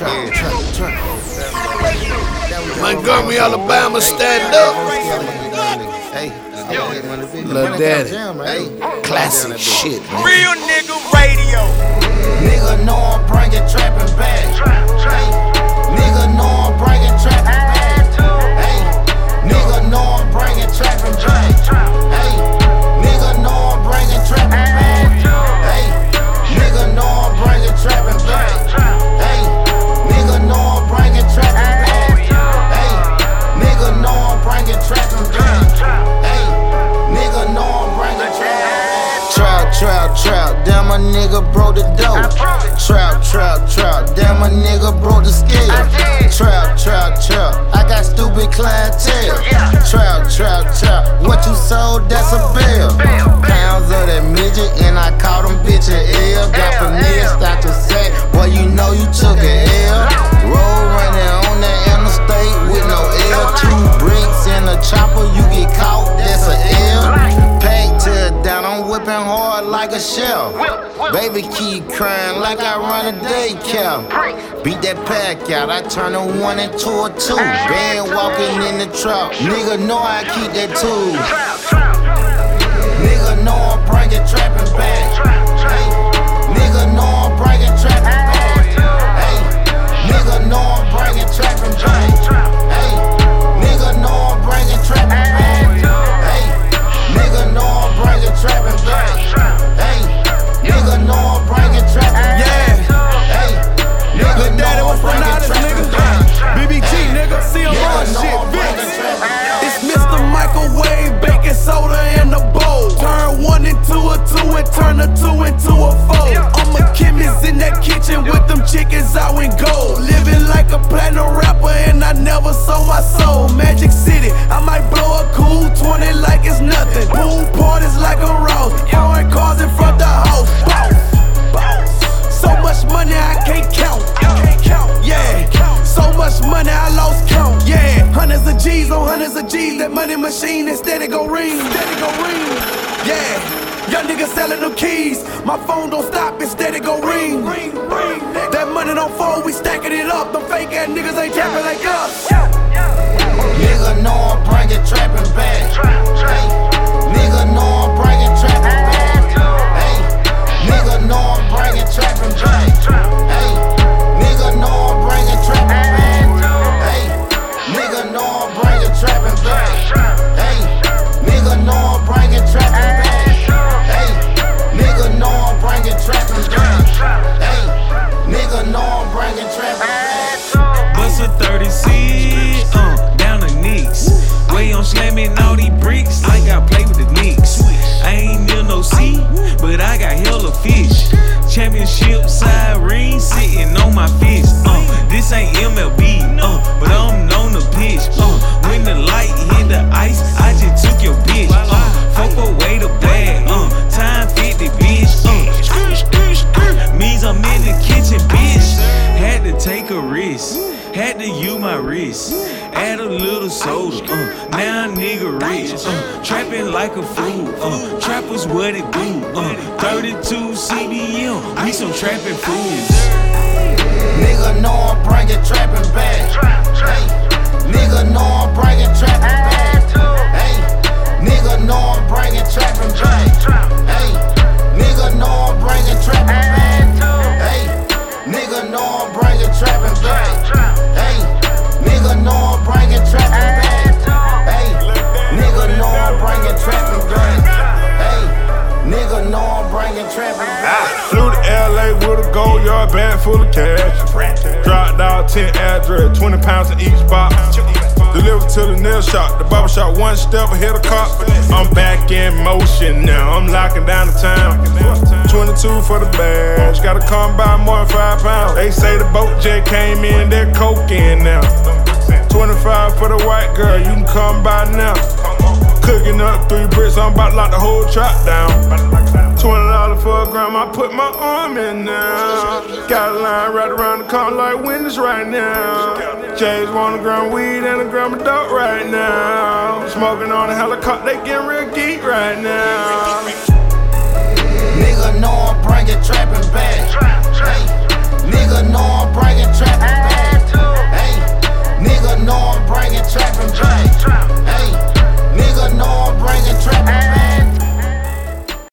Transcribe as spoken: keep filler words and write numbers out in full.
trap, trap, trap. Montgomery, Alabama, stand up. Hey, Lil Daddy, classic shit, man. Real nigga radio. Nigga know I'm bringing trapping back. Hey, nigga know I'm bringing trapping back. Hey, nigga know I'm bringing trapping back. Hey, nigga know I'm bringing trapping back. Hey, nigga know I'm bringing trapping back. Hey, nigga know I'm bringing trapping back. Hey, nigga know I'm bringing trapping back. Hey, nigga know I'm bringing trapping back. Trap, trap, trap, damn a nigga broke the dope. Trap, trap, trap, damn a nigga broke the scale. Trap, trap, trap, I got stupid clientele. Trap, trap, trap, what you sold, that's a bill. Pounds of that midget, and I caught them bitch an L. Got finesse out your sack, boy, you know you took an L. Roll running on that interstate with no L. Two bricks in a chopper, you get caught, that's a L. Pack to it down, I'm whipping hard like a shell. Baby keep crying like I run a daycare. Beat that pack out, I turn a one into a two. Band walking in the trap, nigga know I keep that tool. Nigga know I'm bringing trapping back. Hey, nigga know I'm bringing trapping back. Hey, nigga know I'm bringing trapping back. Hey, nigga know I'm bringing trapping back. Hey, nigga know I'm bringing trapping back. Hey, nigga know I'm bringing trapping back. Hey, nigga know I'm bringing trapping back. B B G, nigga, see him on shit, bitch. It's Mister Microwave, baking soda in the bowl. Turn one into a two and turn a two into a four. I'm a chemist in that kitchen with them chickens out in gold. Living like a platinum rapper and I never sold my soul. Magic City, I might blow a cool twenty like it's nothing. Pool parties like a rose. Foreign cars in front the house. Boss, boss. So much money I can't count. Yeah, so much money I lost count. Yeah, hundreds of G's on hundreds of G's. That money machine instead it go ring, instead it go ring. Yeah, young niggas selling them keys. My phone don't stop, instead it go ring. That money don't fold, we stacking it up. Them fake ass niggas ain't trapping like us. Nigga know I'm bringing trapping back. Hey, nigga know I'm bringing trapping back. Hey, nigga know I'm bringing trapping back. Hey, nigga know I'm bringing trapping back. Hey, nigga know I'm bringing trapping back. Hey, nigga know I'm bringing trapping back. Hey, nigga know I'm bringing trapping back. Hey, nigga know I'm bringing trapping back. Bust a thirty-six, uh, down the Knicks. Way on slamming all these bricks, like I play with the Knicks. I ain't near no sea, but I got hella fish. Championship side ring sitting on my fist. Uh, this ain't M L B, uh, but I'm known to pitch. Uh, when the light hit the ice, I just took your bitch. Uh, fuck away the bag, uh, time fifty, bitch. Uh, skr, skr, skr, means I'm in the kitchen, bitch. Had to take a risk, had to use my wrist. Add a little soda, uh, now a nigga rich. Uh, trapping like a fool, uh, trappers what it do. Uh, thirty-two C D M, we some trapping fools. Nigga know I'm bringing trapping back. Hey, nigga know I'm bringing trapping back. Hey, nigga know I'm bringing trapping back. Hey, nigga know I'm bringing trapping back. Hey, nigga know I'm bringing trapping back. Hey, nigga know I'm bringing trapping back. Hey, nigga know I'm bringing trapping back. Hey, nigga know I'm bringing trapping back. Flew to L A with a gold yard bag full of cash. Dropped out ten address, twenty pounds in each box. Delivered to the nail shop, the barber shop one step ahead of cop. I'm back in motion now, I'm locking down the town. twenty-two for the badge, gotta come by more than five pounds. They say the boat jet came in, they're coking now. twenty-five for the white girl, you can come by now. Cooking up three bricks, I'm about to lock the whole trap down. twenty dollars for a gram, I put my arm in now. Got a line right around the corner like windows right now. James want a gram of weed and a gram of dope right now. Smoking on a helicopter, they getting real geek right now. Nigga know I'm bringing trapping back.